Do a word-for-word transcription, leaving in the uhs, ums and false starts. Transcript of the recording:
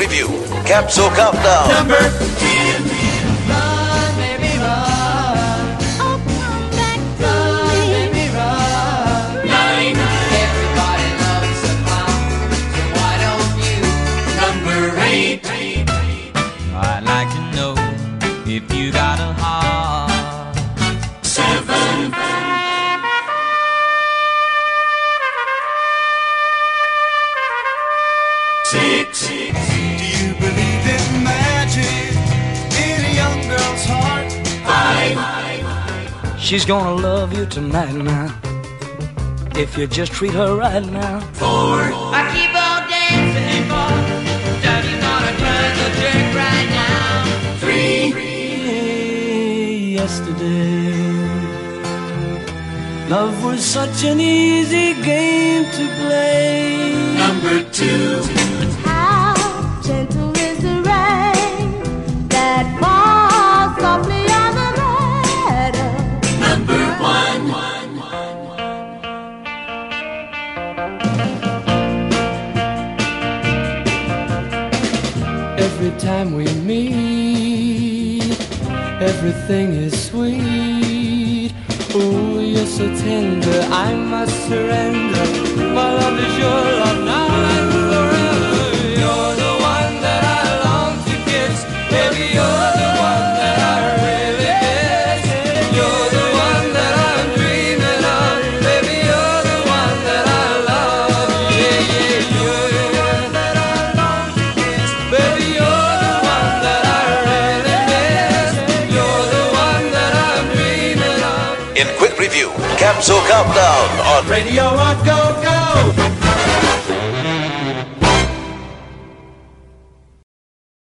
Review, Capsule Countdown. Number ten. Run, baby, run. Oh, come back to Run, me. baby, run. Nine. Everybody loves a clown, so why don't you? Number eight. I'd like to know if you got a heart. Seven. Six. Do you believe in magic in a young girl's heart? Five. She's gonna love you tonight now, if you just treat her right now. Four. I keep on dancing for Daddy's gonna turn the trick right now. Three. Yesterday, love was such an easy game to play. Number two. How gentle is the rain that falls softly on the meadow. Number one. Every time we meet, everything is sweet. Oh, you're so tender, I must surrender. My love is your love now and forever. You're the one that I long to kiss. Baby, you're the one that I really miss. You're the one that I'm dreaming of. Baby, you're the one that I love. Yeah, yeah, you're the one that I long to kiss. Baby, you're the one that I really miss. You're the one that I'm dreaming of. In quick review, Capsule Countdown on Radio Rock Go Go.